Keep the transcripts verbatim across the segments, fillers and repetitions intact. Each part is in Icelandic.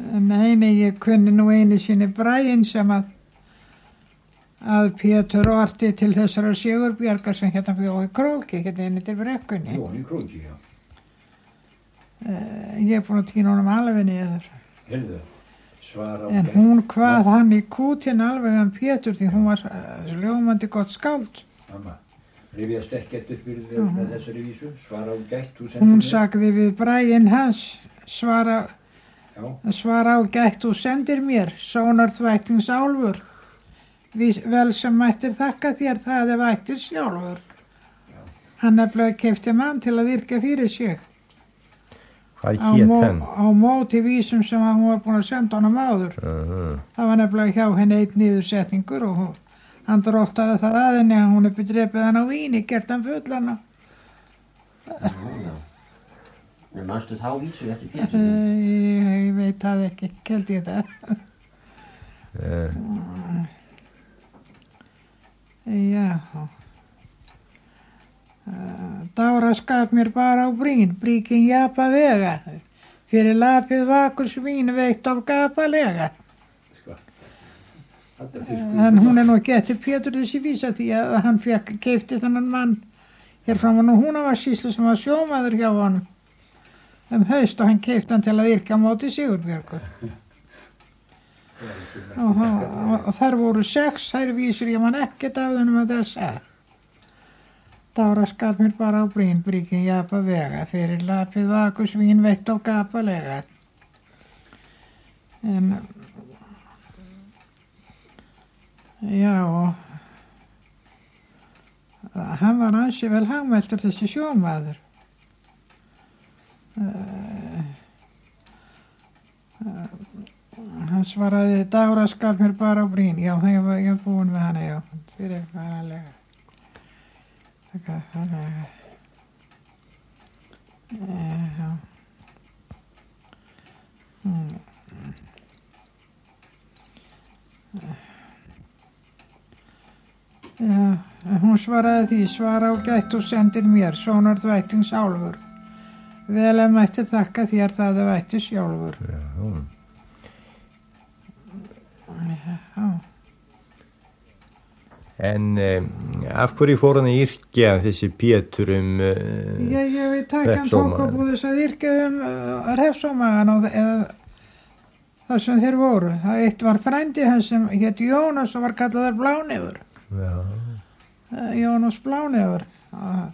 Nei, nei, ég kunni nú einu sinni Braginn sem að að Pétur orti til þessara Sigurbjargar sem hérna bjó í Króki, hérna inn til brekkunni. Jó, í Króki, já. Uh, ég er búin að týna honum alveg niður. Heyrðu, svara á En gætt. hún kvað hann í kútin alveg um Pétur því hún var uh, ljómandi gott skáld. Mamma, rifjast ekkert upp fyrir þér Mhm. með þessari vísu? Svara á gætt, þú sendir Hún mér? sagði við Braginn hans, svara, Já, svara á gætt þú sendir mér, sónar þvættings álfur. Vís, vel sem mættir þakka þér það er vættir sjálfur. Hann nefnilega keypti mann til að yrkja fyrir sig. Hvað Á, hét mó, henn? á móti vísum sem hún var búin að senda honum áður. Uh, Það var nefnilega hjá henni einn niðursetningur og hún, hann dróttaði það að henni að hún uppi drepið hann á víni, gert hann fullan. En manstu þá vísu eftir Pétur? Ég, ég veit það ekki, keldi ég það. uh, Já. Uh, Dára skap mér bara á brín, bríkin japa vega. Fyrir lapið vakur svín veitt af gapalega. sko. Þetta er fyrst En hún er nú ekki eftir Pétur þessi vísa því að hann fekk keipti þennan mann hér fram og nú hún var síslu sem var sjómaður hjá honum um haust og hann keipti hann til að yrkja á móti Sigurbjörgu. Og, og, og þær voru sex, þær vísur ég man ekkert af þennum að þessa. Dára skap mér bara á brín, bríkin japa vega, fyrir lapið vakur svín veitt á gapalega. En, já, og hann var ansi vel hagmæltur þessi sjómaður. Uh, uh, hann svaraði Dára skap mér bara á brín, já, ég var, ég var búin með hana, já, fyrir faralega. Það er faralega. Já. Mm. Já, hún svaraði því, svara á gætt og sendir mér, sónar þvættings álfur. Vel að mætti þakka þér það að vætti sjálfur. já. Já. En um, af hverju fór hann að yrkja þessi Pétur um uh, Ég, ég veit ekki, hann tók á búðis að yrkja um uh, refsómagan og eða það sem þeir voru. Það eitt var frændi hans sem hétt Jónas og var kallaður Blánefur. Já, Uh, Jónas Blánefur. Uh,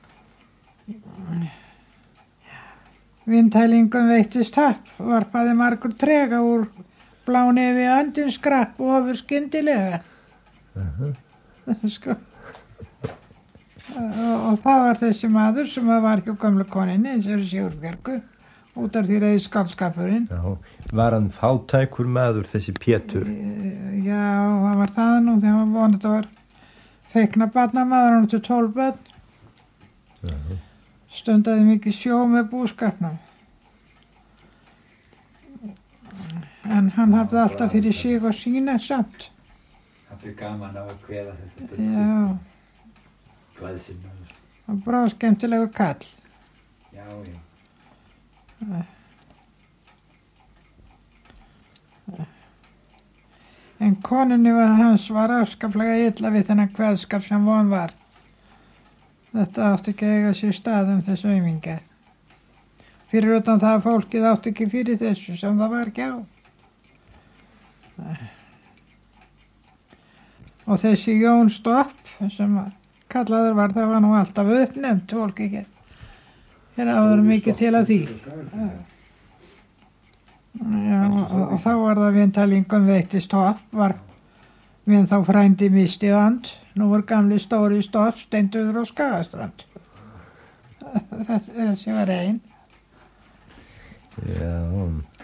Vindhælingum veittist tapp, varpaði margur trega úr Blánefi andin skrapp og ofur skyndilega. Sko. Og, og það var þessi maður sem var hjá gamla koninni, eins og Sigurbjörgu, út af því reyði skaldskapurinn. já. Var hann fátækur maður þessi Pétur? E, já, hann var það nú þegar hann var vonið, þetta var feikna barnamaður, hann til tólf börn. Já. Stundaði mikið sjó með búskapnum. En hann hafði alltaf fyrir sig og sína samt. Það er gaman á að kveða þetta. Já, Glæðsinn. hann bráð skemmtilegur kall. Já, já. En konunni var hans var afskaplega illa við þennan kveðskap sem von var. Þetta átti ekki að eiga sér stað um þessu auminga. Fyrir utan það að fólkið átti ekki fyrir þessu sem það var ekki á. Og þessi Jón Stopp sem kallaður var, það var nú alltaf uppnefnt fólk ekki. Hér áður mikið til að því. Já, og, og þá var það vindhælingum veittist Stopp, var við þá frændi misti and, nú var gamli stóri Stopp steinduður á Skagastrand. Þessi var einn. Já.